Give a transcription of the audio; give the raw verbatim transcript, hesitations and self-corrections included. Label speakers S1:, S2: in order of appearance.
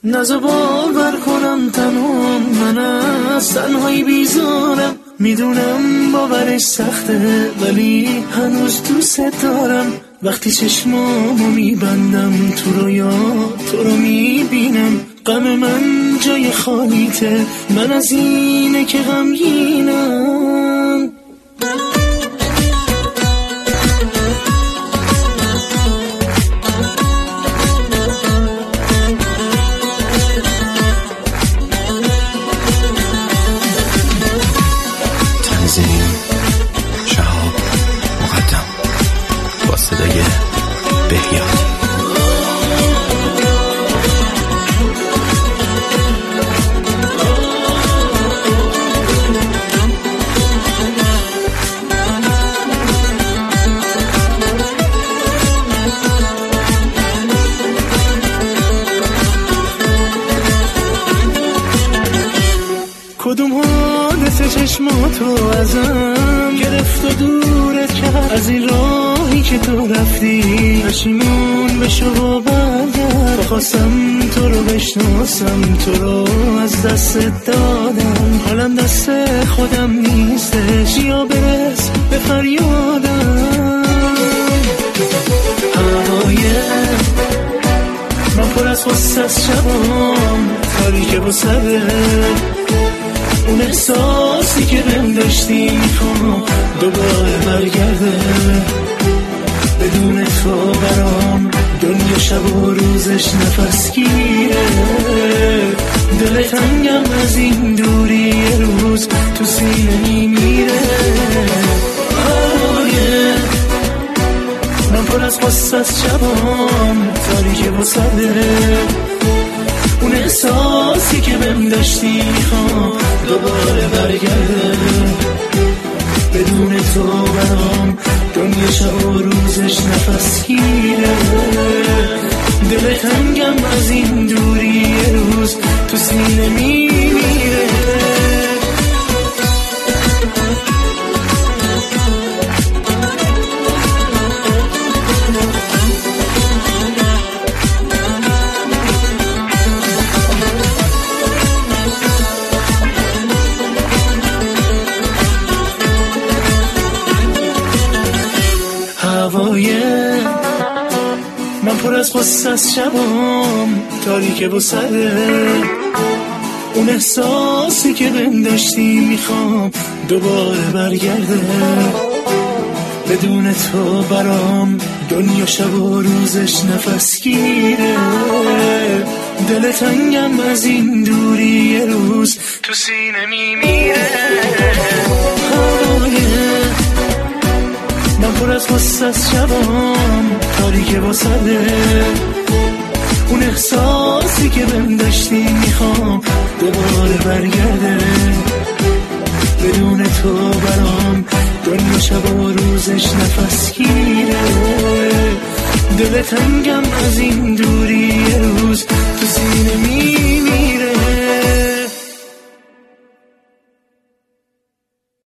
S1: نزا باور کنم تنها من از تنهایی بیزارم، میدونم باورش سخته ولی هنوز دوست دارم. وقتی چشمامو میبندم تو رویا تو رو میبینم، غم من جای خالیته، من از اینه که غمگینم.
S2: شهاب مقدم با صدای بهیاد.
S1: کدوم حالت چشماتو ازم گرفت و دورت کرد، از این راهی که تو رفتی پشیمون بشو و برگرد. خواستم تو رو بشناسم، تو رو از دست دادم، حالم دست خودم نیستش، یا برس به فریادم. هوای من پر از غصه از شبام تاریکه و سره، اون احساسی که بهم داشتی میخوام دوباره برگرده. بدون تو برام دنیا شب و روزش نفس گیره، دل تنگم از این دوری یه روز تو سینه میمیره. من پر از غصه از شبام تاریکه و سره، اون احساسی که بهم داشتی میخوام دوباره برگرده. بدون تو برام دنیا شب و روزش نفس گیره، دل تنگم از این دوری یه روز تو سینه میمیره. هوای من پر از غصه از شبام تاریکه و سره، اون احساسی که بهم داشتی میخوام دوباره برگرده. بدون تو برام دنیا شب و روزش نفس گیره، دل تنگم از این دوری یه روز تو سینه میمیره. من پر از غصه از شبام تاریکه و سره، اون احساسی که بهم داشتی میخوام دوباره برگرده. بدون تو برام دنیا شب و روزش نفس گیره، دل تنگم از این دوری یه روز تو سینه میمیره.